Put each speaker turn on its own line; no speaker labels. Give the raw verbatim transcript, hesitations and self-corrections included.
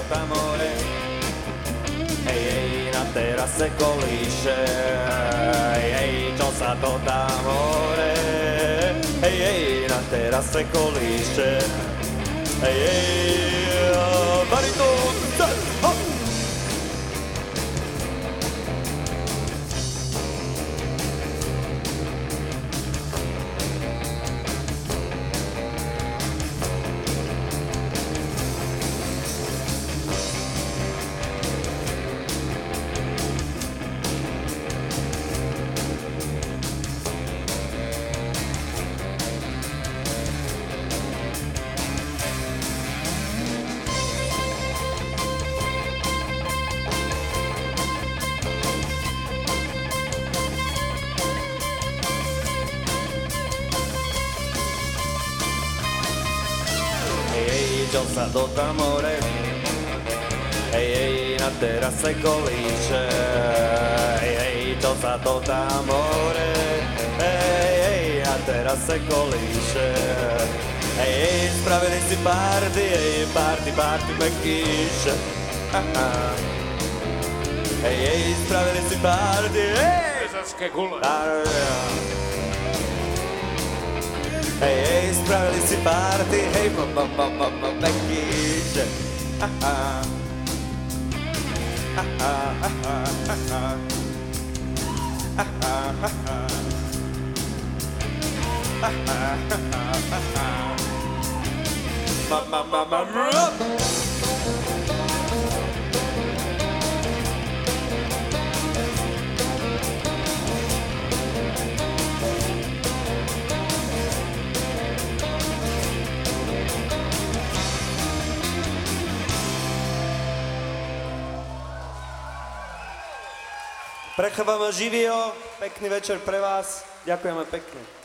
tam hore. Hej, hej, na terase kolíše, hej, hej, čo sa to tam hore. Hej, hej, na terase kolíše, hej, hej, baritón, hop! Čo sa to tam hore, hej, hej, na terase kolíše, hej, hej, čo sa to tam hore, hej, hej, na terase kolíše, hej, hej, spravili si party, hej, party, party, mekíše, hej, hej, spravili si party, hej,
Bežačské gule.
Hej, hej, spravili si party, hej, ma, ma, ma, ma, ma, mekíže. Ha, ha. Ha, ha, ha, ha, ha, ha. Ha, ha, ha, ha. Ha, ha, ha, ha, ha. Ma, ma, ma, ma, ma. Prechávam živio, pekný večer pre vás, ďakujeme pekne.